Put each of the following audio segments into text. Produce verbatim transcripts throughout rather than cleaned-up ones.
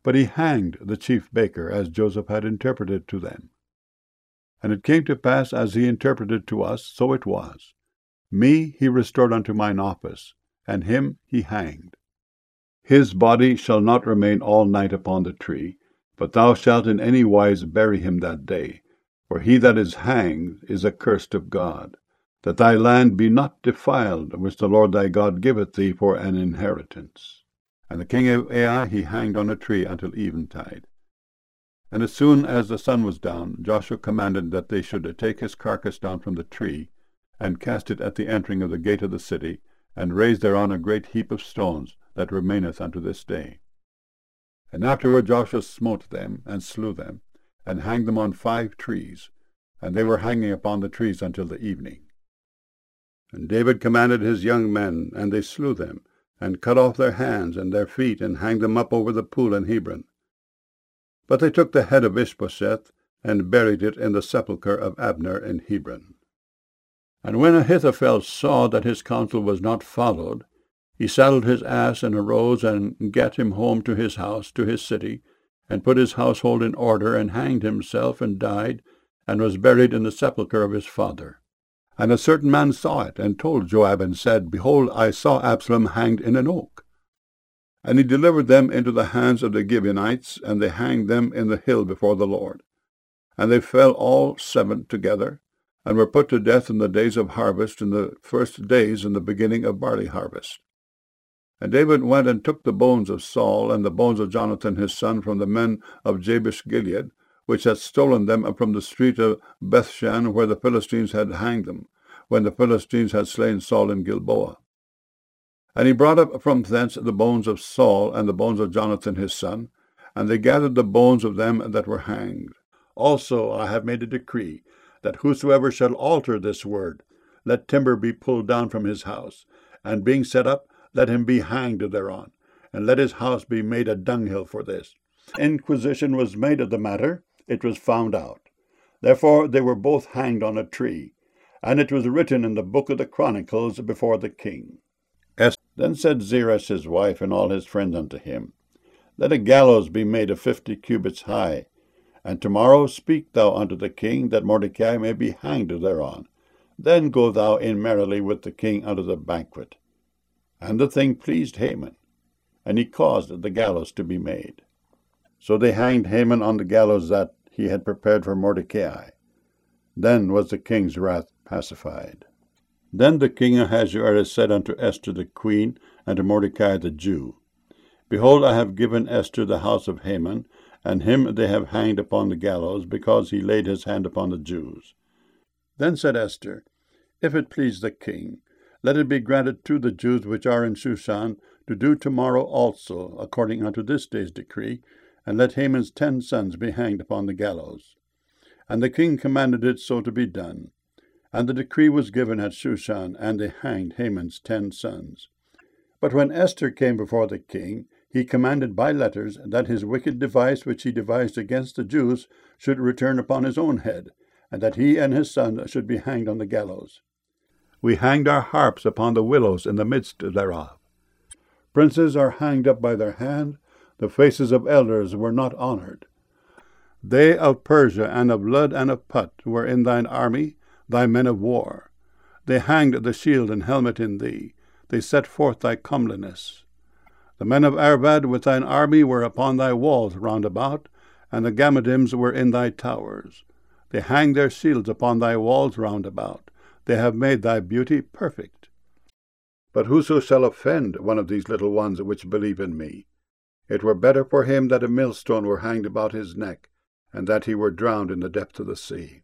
But he hanged the chief baker, as Joseph had interpreted to them. And it came to pass, as he interpreted to us, so it was. Me he restored unto mine office, and him he hanged. His body shall not remain all night upon the tree, but thou shalt in any wise bury him that day. For he that is hanged is accursed of God, that thy land be not defiled, which the Lord thy God giveth thee for an inheritance. And the king of Ai he hanged on a tree until eventide. And as soon as the sun was down, Joshua commanded that they should take his carcass down from the tree, and cast it at the entering of the gate of the city, and raise thereon a great heap of stones, that remaineth unto this day. And afterward Joshua smote them, and slew them, and hanged them on five trees, and they were hanging upon the trees until the evening. And David commanded his young men, and they slew them, and cut off their hands and their feet, and hanged them up over the pool in Hebron. But they took the head of Ishbosheth, and buried it in the sepulchre of Abner in Hebron. And when Ahithophel saw that his counsel was not followed, he saddled his ass, and arose, and gat him home to his house, to his city, and put his household in order, and hanged himself, and died, and was buried in the sepulchre of his father. And a certain man saw it, and told Joab, and said, Behold, I saw Absalom hanged in an oak. And he delivered them into the hands of the Gibeonites, and they hanged them in the hill before the Lord. And they fell all seven together, and were put to death in the days of harvest, in the first days in the beginning of barley harvest. And David went and took the bones of Saul, and the bones of Jonathan his son, from the men of Jabesh-Gilead, which had stolen them from the street of Bethshan, where the Philistines had hanged them, when the Philistines had slain Saul in Gilboa. And he brought up from thence the bones of Saul, and the bones of Jonathan his son, and they gathered the bones of them that were hanged. Also I have made a decree, that whosoever shall alter this word, let timber be pulled down from his house, and being set up, let him be hanged thereon, and let his house be made a dunghill for this. Inquisition was made of the matter, it was found out. Therefore they were both hanged on a tree, and it was written in the book of the Chronicles before the king. Esther then said Zeresh his wife and all his friends unto him, Let a gallows be made of fifty cubits high, and tomorrow speak thou unto the king, that Mordecai may be hanged thereon. Then go thou in merrily with the king unto the banquet. And the thing pleased Haman, and he caused the gallows to be made. So they hanged Haman on the gallows that he had prepared for Mordecai. Then was the king's wrath pacified. Then the king Ahasuerus said unto Esther the queen, and to Mordecai the Jew, Behold, I have given Esther the house of Haman, and him they have hanged upon the gallows, because he laid his hand upon the Jews. Then said Esther, If it please the king, let it be granted to the Jews which are in Shushan to do tomorrow also, according unto this day's decree, and let Haman's ten sons be hanged upon the gallows. And the king commanded it so to be done. And the decree was given at Shushan, and they hanged Haman's ten sons. But when Esther came before the king, he commanded by letters that his wicked device which he devised against the Jews should return upon his own head, and that he and his son should be hanged on the gallows. We hanged our harps upon the willows in the midst thereof. Princes are hanged up by their hand, the faces of elders were not honored. They of Persia and of Lud and of Put were in thine army, thy men of war. They hanged the shield and helmet in thee, they set forth thy comeliness. The men of Arvad with thine army were upon thy walls round about, and the Gammadims were in thy towers. They hanged their shields upon thy walls round about. They have made thy beauty perfect. But whoso shall offend one of these little ones which believe in me, it were better for him that a millstone were hanged about his neck, and that he were drowned in the depth of the sea.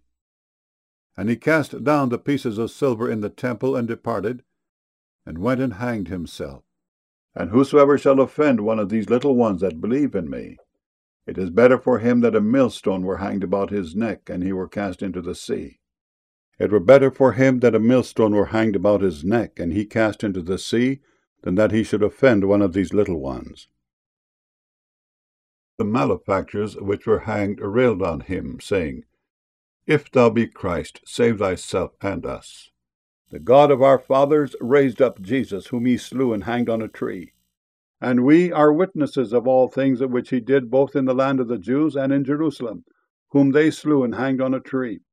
And he cast down the pieces of silver in the temple, and departed, and went and hanged himself. And whosoever shall offend one of these little ones that believe in me, it is better for him that a millstone were hanged about his neck, and he were cast into the sea. It were better for him that a millstone were hanged about his neck, and he cast into the sea, than that he should offend one of these little ones. The malefactors which were hanged railed on him, saying, If thou be Christ, save thyself and us. The God of our fathers raised up Jesus, whom ye slew and hanged on a tree. And we are witnesses of all things which he did both in the land of the Jews and in Jerusalem, whom they slew and hanged on a tree.